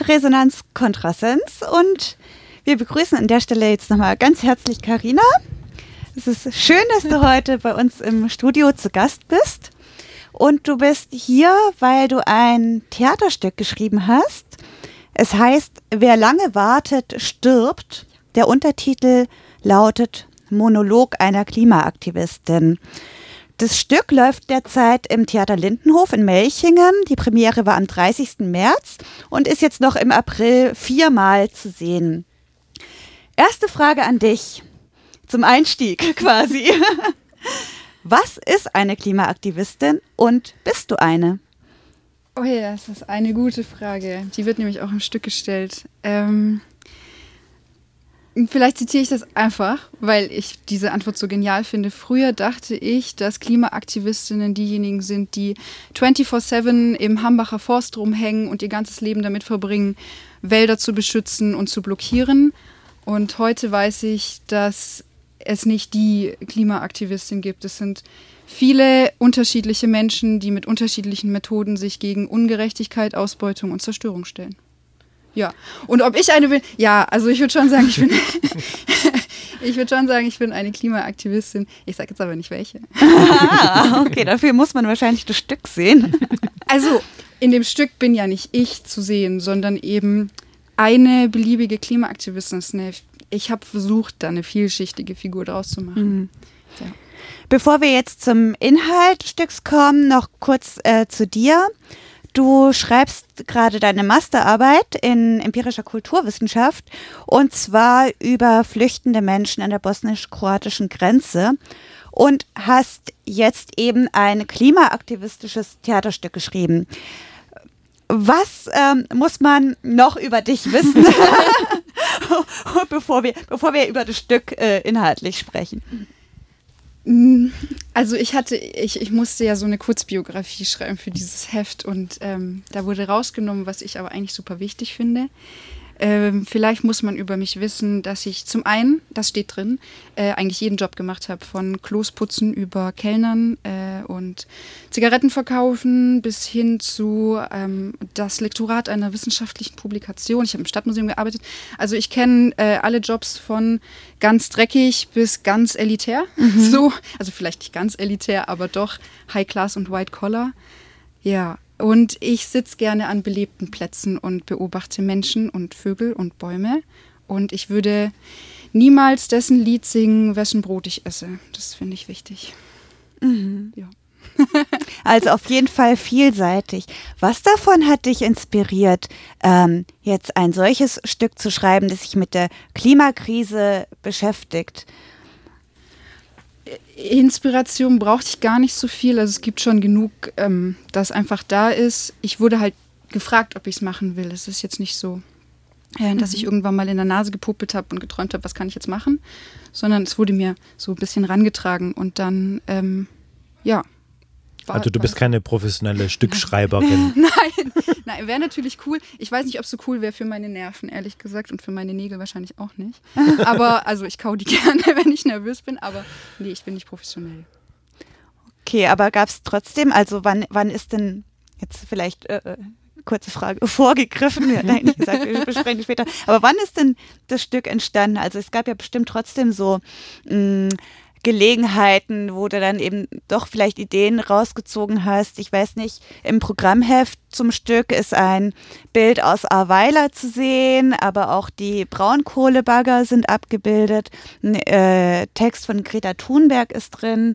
Resonanz Kontrasens und wir begrüßen an der Stelle jetzt nochmal ganz herzlich Carina. Es ist schön, dass du heute bei uns im Studio zu Gast bist und du bist hier, weil du ein Theaterstück geschrieben hast. Es heißt, wer lange wartet, stirbt. Der Untertitel lautet Monolog einer Klimaaktivistin. Das Stück läuft derzeit im Theater Lindenhof in Melchingen. Die Premiere war am 30. März und ist jetzt noch im April 4-mal zu sehen. Erste Frage an dich, zum Einstieg quasi. Was ist eine Klimaaktivistin und bist du eine? Oh ja, das ist eine gute Frage. Die wird nämlich auch im Stück gestellt. Vielleicht zitiere ich das einfach, weil ich diese Antwort so genial finde. Früher dachte ich, dass Klimaaktivistinnen diejenigen sind, die 24/7 im Hambacher Forst rumhängen und ihr ganzes Leben damit verbringen, Wälder zu beschützen und zu blockieren. Und heute weiß ich, dass es nicht die Klimaaktivistin gibt. Es sind viele unterschiedliche Menschen, die mit unterschiedlichen Methoden sich gegen Ungerechtigkeit, Ausbeutung und Zerstörung stellen. Ja, und ob ich eine bin, ja, also ich würde schon sagen, ich bin eine Klimaaktivistin. Ich sage jetzt aber nicht welche. Ah, okay, dafür muss man wahrscheinlich das Stück sehen. Also in dem Stück bin ja nicht ich zu sehen, sondern eben eine beliebige Klimaaktivistin. Ich habe versucht, da eine vielschichtige Figur draus zu machen. Mhm. Ja. Bevor wir jetzt zum Inhalt des Stücks kommen, noch kurz zu dir. Du schreibst gerade deine Masterarbeit in empirischer Kulturwissenschaft und zwar über flüchtende Menschen an der bosnisch-kroatischen Grenze und hast jetzt eben ein klimaaktivistisches Theaterstück geschrieben. Was muss man noch über dich wissen, bevor wir über das Stück inhaltlich sprechen? Also ich musste ja so eine Kurzbiografie schreiben für dieses Heft und da wurde rausgenommen, was ich aber eigentlich super wichtig finde. Vielleicht muss man über mich wissen, dass ich zum einen, das steht drin, eigentlich jeden Job gemacht habe, von Klosputzen über Kellnern und Zigaretten verkaufen bis hin zu das Lektorat einer wissenschaftlichen Publikation. Ich habe im Stadtmuseum gearbeitet. Also ich kenne alle Jobs von ganz dreckig bis ganz elitär. So, also vielleicht nicht ganz elitär, aber doch High Class und White Collar. Ja. Und ich sitze gerne an belebten Plätzen und beobachte Menschen und Vögel und Bäume. Und ich würde niemals dessen Lied singen, wessen Brot ich esse. Das finde ich wichtig. Mhm. Ja. Also auf jeden Fall vielseitig. Was davon hat dich inspiriert, jetzt ein solches Stück zu schreiben, das sich mit der Klimakrise beschäftigt? Inspiration brauchte ich gar nicht so viel. Also es gibt schon genug, das einfach da ist. Ich wurde halt gefragt, ob ich es machen will. Es ist jetzt nicht so, dass ich irgendwann mal in der Nase gepuppelt habe und geträumt habe, was kann ich jetzt machen, sondern es wurde mir so ein bisschen rangetragen und dann, ja. Also du bist keine professionelle Stückschreiberin. Nein, wäre natürlich cool. Ich weiß nicht, ob es so cool wäre für meine Nerven, ehrlich gesagt, und für meine Nägel wahrscheinlich auch nicht. Aber, also ich kau die gerne, wenn ich nervös bin, aber nee, ich bin nicht professionell. Okay, aber gab es trotzdem, also wann ist denn, jetzt vielleicht kurze Frage, vorgegriffen, wir hatten eigentlich gesagt, wir besprechen später, aber wann ist denn das Stück entstanden? Also es gab ja bestimmt trotzdem so Gelegenheiten, wo du dann eben doch vielleicht Ideen rausgezogen hast. Ich weiß nicht, im Programmheft zum Stück ist ein Bild aus Ahrweiler zu sehen, aber auch die Braunkohlebagger sind abgebildet. Ein Text von Greta Thunberg ist drin.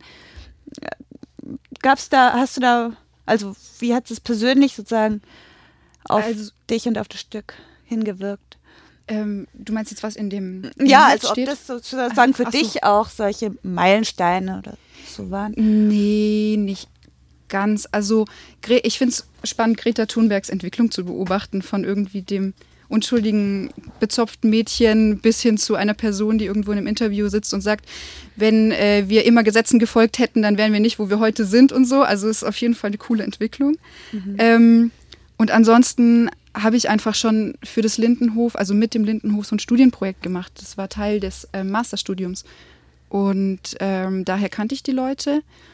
Hast du da, also wie hat es persönlich sozusagen auf dich und auf das Stück hingewirkt? Du meinst jetzt was in dem Ja, also steht? ob das sozusagen für dich auch solche Meilensteine oder so waren? Nee, nicht ganz. Also ich finde es spannend, Greta Thunbergs Entwicklung zu beobachten, von irgendwie dem unschuldigen, bezopften Mädchen bis hin zu einer Person, die irgendwo in einem Interview sitzt und sagt, wenn wir immer Gesetzen gefolgt hätten, dann wären wir nicht, wo wir heute sind und so. Also es ist auf jeden Fall eine coole Entwicklung. Und ansonsten habe ich einfach schon für das Lindenhof, also mit dem Lindenhof, so ein Studienprojekt gemacht. Das war Teil des Masterstudiums. Und daher kannte ich die Leute.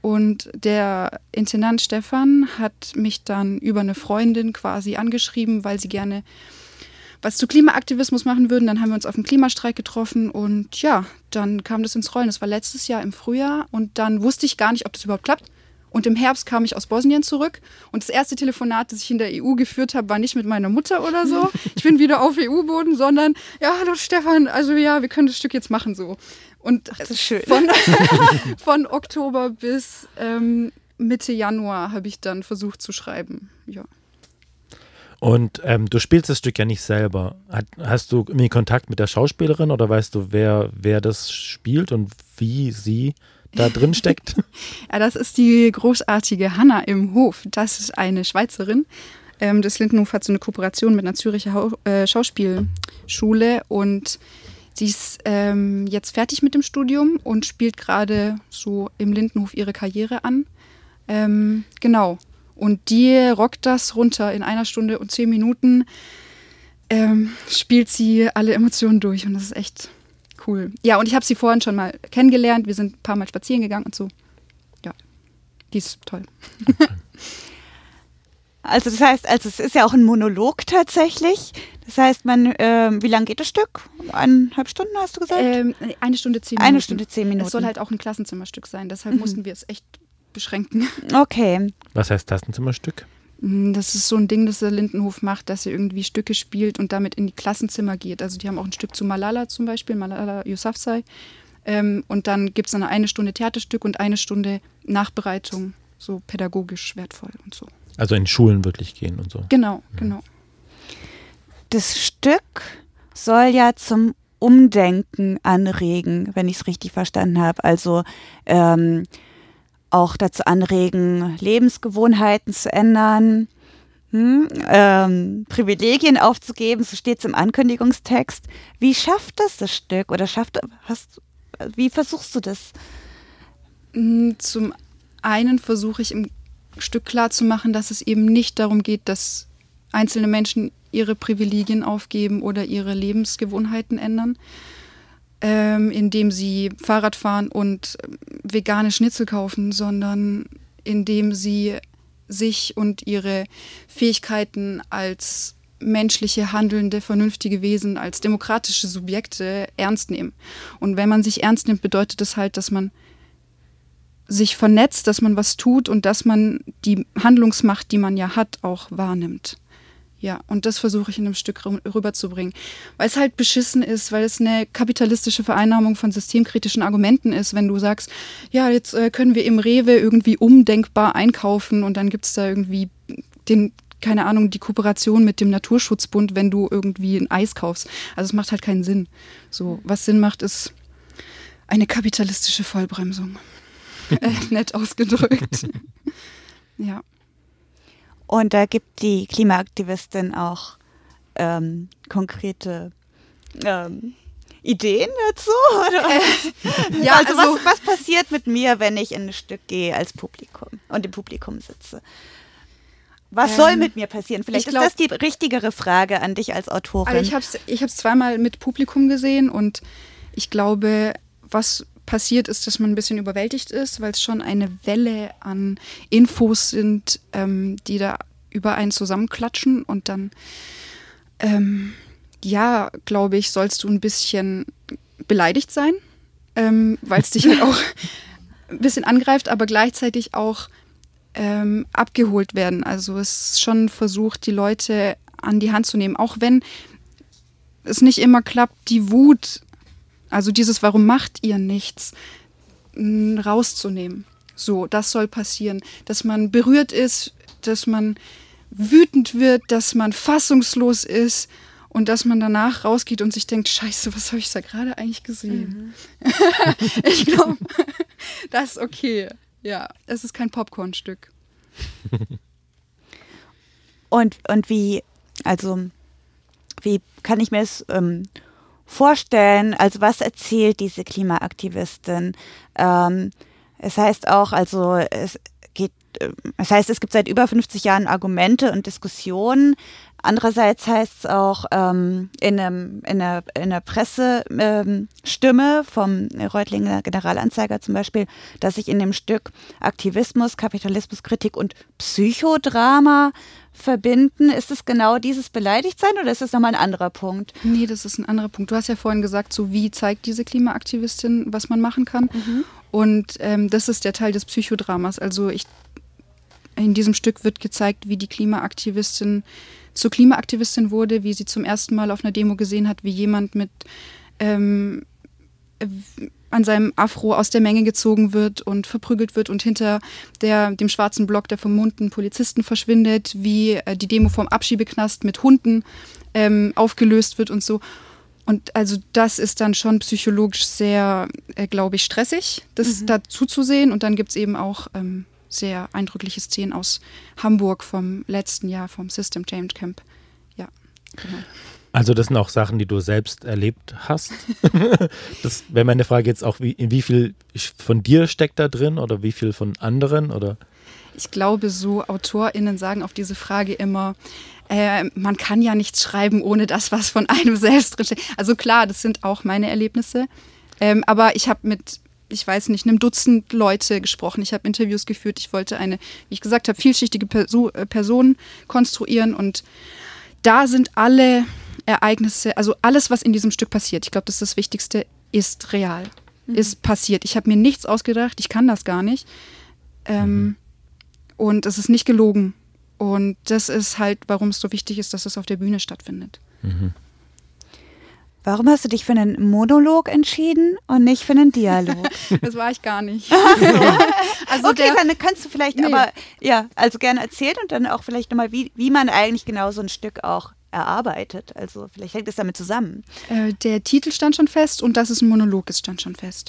Und der Intendant Stefan hat mich dann über eine Freundin quasi angeschrieben, weil sie gerne was zu Klimaaktivismus machen würden. Dann haben wir uns auf dem Klimastreik getroffen und ja, dann kam das ins Rollen. Das war letztes Jahr im Frühjahr und dann wusste ich gar nicht, ob das überhaupt klappt. Und im Herbst kam ich aus Bosnien zurück und das erste Telefonat, das ich in der EU geführt habe, war nicht mit meiner Mutter oder so. Ich bin wieder auf EU-Boden, sondern, ja, hallo Stefan, also ja, wir können das Stück jetzt machen so. Und das ist schön. Von Oktober bis Mitte Januar habe ich dann versucht zu schreiben, ja. Und du spielst das Stück ja nicht selber. Hast du irgendwie Kontakt mit der Schauspielerin oder weißt du, wer das spielt und wie sie da drin steckt? Ja, das ist die großartige Hanna im Hof. Das ist eine Schweizerin. Das Lindenhof hat so eine Kooperation mit einer Züricher Schauspielschule und sie ist jetzt fertig mit dem Studium und spielt gerade so im Lindenhof ihre Karriere an. Genau. Und die rockt das runter in 1 Stunde und 10 Minuten. Spielt sie alle Emotionen durch und das ist echt cool. Ja, und ich habe sie vorhin schon mal kennengelernt. Wir sind ein paar Mal spazieren gegangen und so. Ja, die ist toll. Okay. Also das heißt, es ist ja auch ein Monolog tatsächlich. Das heißt, wie lang geht das Stück? 1,5 Stunden, hast du gesagt? 1 Stunde 10 Minuten. 1 Stunde 10 Minuten. Es soll halt auch ein Klassenzimmerstück sein. Deshalb mussten wir es echt beschränken. Okay. Was heißt Klassenzimmerstück? Das ist so ein Ding, das der Lindenhof macht, dass er irgendwie Stücke spielt und damit in die Klassenzimmer geht. Also die haben auch ein Stück zu Malala zum Beispiel, Malala Yousafzai. Und dann gibt es dann 1 Stunde Theaterstück und 1 Stunde Nachbereitung, so pädagogisch wertvoll und so. Also in Schulen wirklich gehen und so. Genau, genau. Das Stück soll ja zum Umdenken anregen, wenn ich es richtig verstanden habe. Also auch dazu anregen, Lebensgewohnheiten zu ändern, Privilegien aufzugeben, so steht es im Ankündigungstext. Wie schafft das Stück oder wie versuchst du das? Zum einen versuche ich im Stück klarzumachen, dass es eben nicht darum geht, dass einzelne Menschen ihre Privilegien aufgeben oder ihre Lebensgewohnheiten ändern, indem sie Fahrrad fahren und vegane Schnitzel kaufen, sondern indem sie sich und ihre Fähigkeiten als menschliche, handelnde, vernünftige Wesen, als demokratische Subjekte ernst nehmen. Und wenn man sich ernst nimmt, bedeutet das halt, dass man sich vernetzt, dass man was tut und dass man die Handlungsmacht, die man ja hat, auch wahrnimmt. Ja, und das versuche ich in einem Stück rüberzubringen. Weil es halt beschissen ist, weil es eine kapitalistische Vereinnahmung von systemkritischen Argumenten ist, wenn du sagst, ja, jetzt können wir im Rewe irgendwie umdenkbar einkaufen und dann gibt es da irgendwie keine Ahnung, die Kooperation mit dem Naturschutzbund, wenn du irgendwie ein Eis kaufst. Also es macht halt keinen Sinn. So, was Sinn macht, ist eine kapitalistische Vollbremsung. Nett ausgedrückt. Ja. Und da gibt die Klimaaktivistin auch konkrete Ideen dazu? Oder? Ja, also was passiert mit mir, wenn ich in ein Stück gehe als Publikum und im Publikum sitze? Was soll mit mir passieren? Vielleicht ist das die richtigere Frage an dich als Autorin. Also ich hab's zweimal mit Publikum gesehen und ich glaube, was passiert ist, dass man ein bisschen überwältigt ist, weil es schon eine Welle an Infos sind, die da über einen zusammenklatschen und dann, glaube ich, sollst du ein bisschen beleidigt sein, weil es dich halt auch ein bisschen angreift, aber gleichzeitig auch abgeholt werden. Also es ist schon versucht, die Leute an die Hand zu nehmen, auch wenn es nicht immer klappt, die Wut, also dieses Warum macht ihr nichts, rauszunehmen. So, das soll passieren. Dass man berührt ist, dass man wütend wird, dass man fassungslos ist und dass man danach rausgeht und sich denkt, Scheiße, was habe ich da gerade eigentlich gesehen? Ich glaube, das ist okay. Ja, es ist kein Popcornstück. Und wie kann ich mir das vorstellen, also was erzählt diese Klimaaktivistin? Es heißt auch, es gibt seit über 50 Jahren Argumente und Diskussionen, Andererseits heißt es auch in der Pressestimme vom Reutlinger Generalanzeiger zum Beispiel, dass sich in dem Stück Aktivismus, Kapitalismuskritik und Psychodrama verbinden. Ist es genau dieses Beleidigtsein oder ist das nochmal ein anderer Punkt? Nee, das ist ein anderer Punkt. Du hast ja vorhin gesagt, so wie zeigt diese Klimaaktivistin, was man machen kann. Und das ist der Teil des Psychodramas. Also in diesem Stück wird gezeigt, wie die Klimaaktivistin zur Klimaaktivistin wurde, wie sie zum ersten Mal auf einer Demo gesehen hat, wie jemand mit an seinem Afro aus der Menge gezogen wird und verprügelt wird und hinter dem schwarzen Block der vermummten Polizisten verschwindet, wie die Demo vom Abschiebeknast mit Hunden aufgelöst wird und so. Und also das ist dann schon psychologisch sehr, glaube ich, stressig, das dazu zu sehen. Und dann gibt es eben auch sehr eindrückliche Szenen aus Hamburg vom letzten Jahr, vom System Change Camp. Ja, genau. Also das sind auch Sachen, die du selbst erlebt hast. Das wäre meine Frage jetzt auch, wie viel von dir steckt da drin oder wie viel von anderen? Oder? Ich glaube, so AutorInnen sagen auf diese Frage immer, man kann ja nichts schreiben, ohne das, was von einem selbst drinsteht. Also klar, das sind auch meine Erlebnisse. Aber ich habe mit, ich weiß nicht, einem Dutzend Leute gesprochen. Ich habe Interviews geführt. Ich wollte eine, wie ich gesagt habe, vielschichtige Person konstruieren. Und da sind alle Ereignisse, also alles, was in diesem Stück passiert, ich glaube, das ist das Wichtigste, ist real, ist passiert. Ich habe mir nichts ausgedacht, ich kann das gar nicht. Und es ist nicht gelogen. Und das ist halt, warum es so wichtig ist, dass es auf der Bühne stattfindet. Warum hast du dich für einen Monolog entschieden und nicht für einen Dialog? Das war ich gar nicht. Also okay, dann kannst du vielleicht aber, ja, also gerne erzählen und dann auch vielleicht nochmal, wie man eigentlich genau so ein Stück auch erarbeitet. Also vielleicht hängt es damit zusammen. Der Titel stand schon fest und dass es ein Monolog ist, stand schon fest.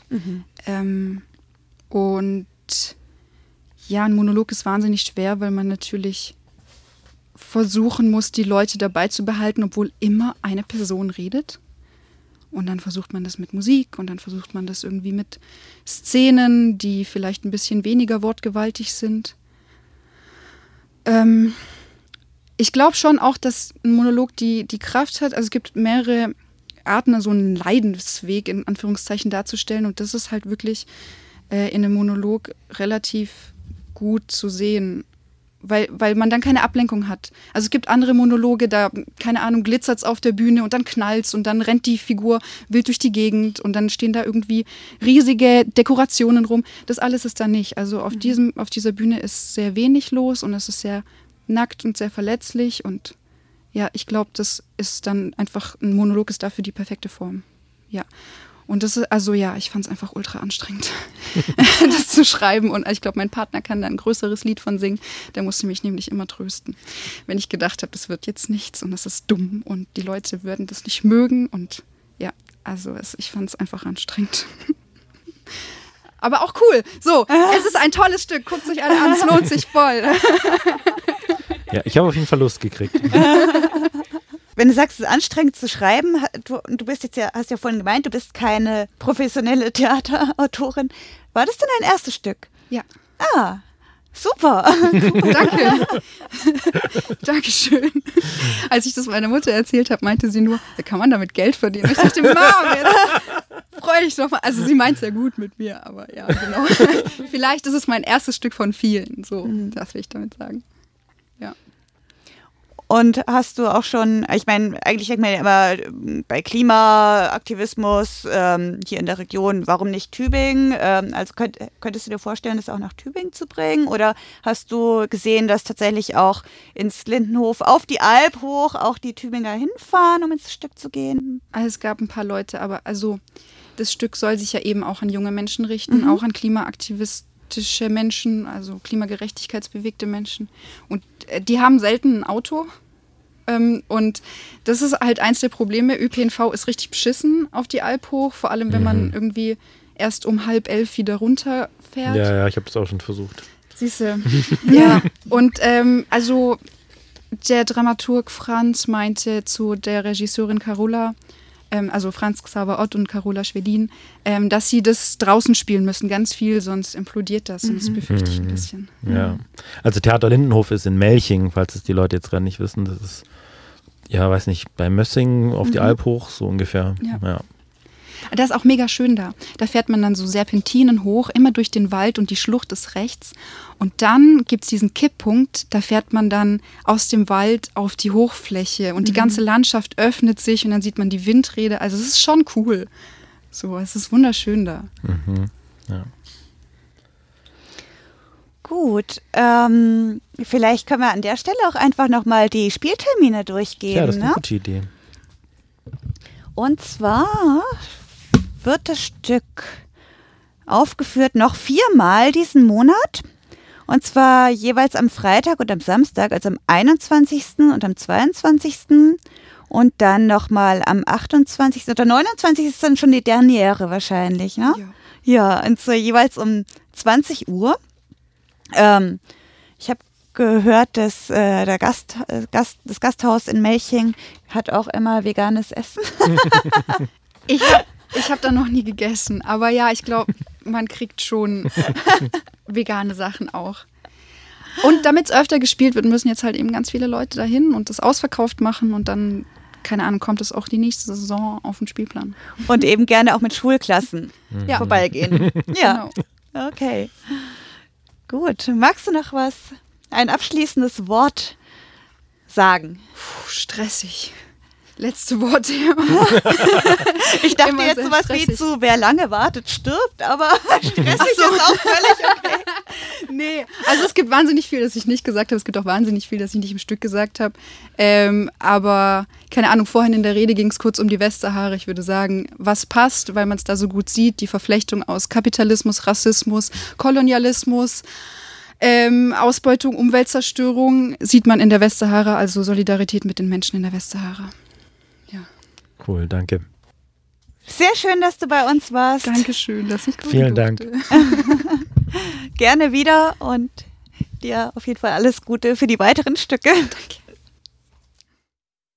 Und ja, ein Monolog ist wahnsinnig schwer, weil man natürlich versuchen muss, die Leute dabei zu behalten, obwohl immer eine Person redet. Und dann versucht man das mit Musik und dann versucht man das irgendwie mit Szenen, die vielleicht ein bisschen weniger wortgewaltig sind. Ich glaube schon auch, dass ein Monolog die Kraft hat. Also es gibt mehrere Arten, so einen Leidensweg in Anführungszeichen darzustellen. Und das ist halt wirklich in einem Monolog relativ gut zu sehen, weil man dann keine Ablenkung hat. Also es gibt andere Monologe, da, keine Ahnung, glitzert es auf der Bühne und dann knallt es und dann rennt die Figur wild durch die Gegend und dann stehen da irgendwie riesige Dekorationen rum. Das alles ist da nicht. Also auf dieser Bühne ist sehr wenig los und es ist sehr nackt und sehr verletzlich und ja, ich glaube, das ist dann einfach, ein Monolog ist dafür die perfekte Form. Ja. Und das ist, also ja, ich fand es einfach ultra anstrengend, das zu schreiben. Und ich glaube, mein Partner kann da ein größeres Lied von singen. Der musste mich nämlich immer trösten, wenn ich gedacht habe, das wird jetzt nichts und das ist dumm und die Leute würden das nicht mögen. Und ja, also ich fand es einfach anstrengend. Aber auch cool. So, es ist ein tolles Stück. Guckt es euch alle an, es lohnt sich voll. Ja, ich habe auf jeden Fall Lust gekriegt. Wenn du sagst, es ist anstrengend zu schreiben, du bist jetzt ja, hast ja vorhin gemeint, du bist keine professionelle Theaterautorin. War das denn dein erstes Stück? Ja. Ah, super. Danke. Dankeschön. Als ich das meiner Mutter erzählt habe, meinte sie nur, da kann man damit Geld verdienen. Ich dachte, Mama, jetzt freue ich doch mal. Also sie meint es ja gut mit mir, aber ja, genau. Vielleicht ist es mein erstes Stück von vielen. So, das will ich damit sagen. Ja. Und hast du auch schon, ich meine, eigentlich denkt man ja immer bei Klimaaktivismus hier in der Region, warum nicht Tübingen? Also könntest du dir vorstellen, das auch nach Tübingen zu bringen? Oder hast du gesehen, dass tatsächlich auch ins Lindenhof auf die Alp hoch auch die Tübinger hinfahren, um ins Stück zu gehen? Also es gab ein paar Leute, aber also das Stück soll sich ja eben auch an junge Menschen richten, auch an klimaaktivistische Menschen, also klimagerechtigkeitsbewegte Menschen. Und die haben selten ein Auto. Und das ist halt eins der Probleme. ÖPNV ist richtig beschissen auf die Alp hoch, vor allem wenn man irgendwie erst um 10:30 wieder runterfährt. Ja, ich habe es auch schon versucht. Siehst du. Ja, und also der Dramaturg Franz meinte zu der Regisseurin Carola, also Franz Xaver Ott und Carola Schwedin, dass sie das draußen spielen müssen, ganz viel, sonst implodiert das und das befürchte ich ein bisschen. Ja, also Theater Lindenhof ist in Melching, falls es die Leute jetzt gerade nicht wissen, das ist ja, weiß nicht, bei Mössing auf die Alp hoch, so ungefähr. Ja. Das ist auch mega schön da. Da fährt man dann so Serpentinen hoch, immer durch den Wald und die Schlucht ist rechts. Und dann gibt es diesen Kipppunkt, da fährt man dann aus dem Wald auf die Hochfläche und die ganze Landschaft öffnet sich und dann sieht man die Windräder. Also es ist schon cool. So, es ist wunderschön da. Ja. Gut, vielleicht können wir an der Stelle auch einfach nochmal die Spieltermine durchgehen. Ja, das ist eine gute Idee. Und zwar wird das Stück aufgeführt noch 4-mal diesen Monat. Und zwar jeweils am Freitag und am Samstag, also am 21. und am 22. Und dann nochmal am 28. oder 29. ist dann schon die Derniere wahrscheinlich, ne? Ja, und so jeweils um 20 Uhr. Ich habe gehört, dass das Gasthaus in Melching hat auch immer veganes Essen. Ich hab da noch nie gegessen, aber ja, ich glaube, man kriegt schon vegane Sachen auch. Und damit es öfter gespielt wird, müssen jetzt halt eben ganz viele Leute dahin und das ausverkauft machen und dann, keine Ahnung, kommt es auch die nächste Saison auf den Spielplan. Und eben gerne auch mit Schulklassen vorbeigehen. Ja, Genau. Okay. Gut, magst du noch ein abschließendes Wort sagen? Stressig. Letzte Worte. Ich dachte Immer jetzt sehr sowas stressig. wie zu, wer lange wartet, stirbt, aber stressig ist auch völlig okay. Nee, also es gibt wahnsinnig viel, das ich nicht gesagt habe. Es gibt auch wahnsinnig viel, das ich nicht im Stück gesagt habe. Aber, keine Ahnung, vorhin in der Rede ging es kurz um die Westsahara. Ich würde sagen, was passt, weil man es da so gut sieht, die Verflechtung aus Kapitalismus, Rassismus, Kolonialismus, Ausbeutung, Umweltzerstörung, sieht man in der Westsahara, also Solidarität mit den Menschen in der Westsahara. Cool, danke. Sehr schön, dass du bei uns warst. Dankeschön, dass ich kommen Vielen durfte. Dank. Gerne wieder und dir auf jeden Fall alles Gute für die weiteren Stücke. Danke.